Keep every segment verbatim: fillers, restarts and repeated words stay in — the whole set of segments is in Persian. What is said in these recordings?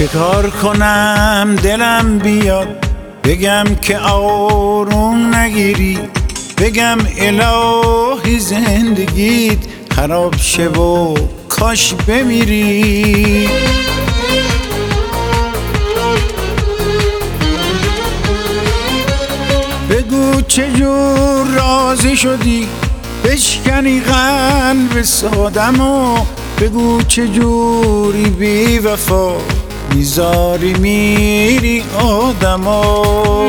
کار کنم دلم بیاد بگم که آروم نگیری، بگم الهی زندگیت خراب شه و کاش بمیری. بگو چجور راضی شدی بشکنی قلب سادمو، بگو چجوری بی وفا میذاری میری آدمو.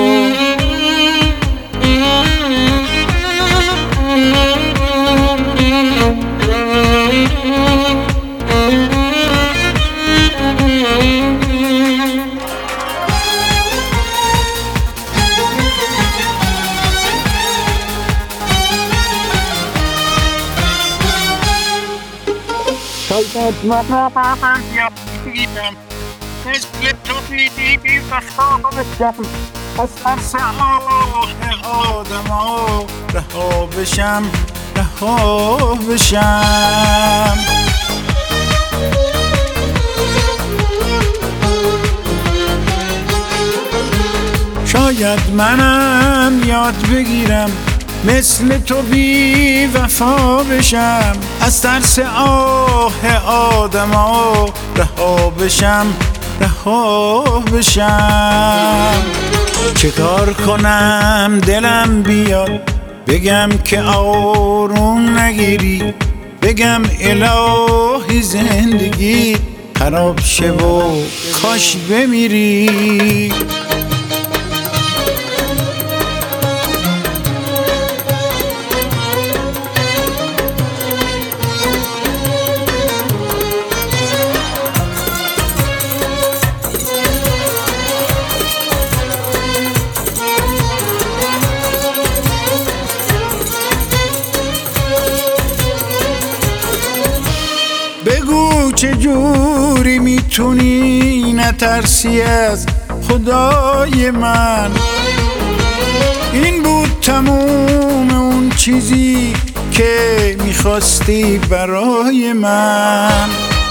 شاید من یاد بگیرم مثل تو بی وفا بشم، از ترس آه آدما رها بشم رها بشم. شاید منم یاد بگیرم مثل تو بی وفا بشم، از ترس آه آدما رها بشم رها بشم. چه کار کنم دلم بیاد بگم که آروم نگیری، بگم الهی زندگیت خراب شه و کاش بمیری. بگو چجوری میتونی نترسی از خدای من، این بود تموم اون چیزی که میخواستی برای من.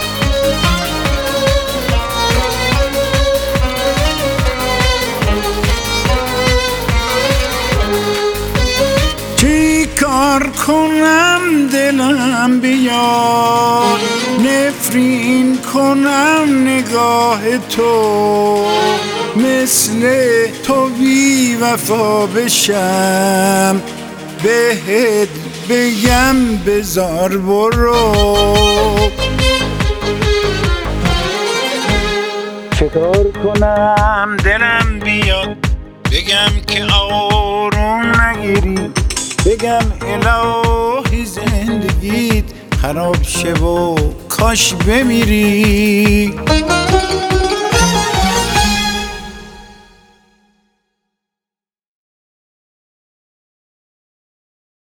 چی کار کنم دلم بیاد نفرین کنم نگاه تو، مثل تو بی وفا بشم بهت بگم بزار برو. چه کار کنم دلم بیاد بگم که آروم نگیری، بگم الهی زندگیت خراب شه و کاش بمیری.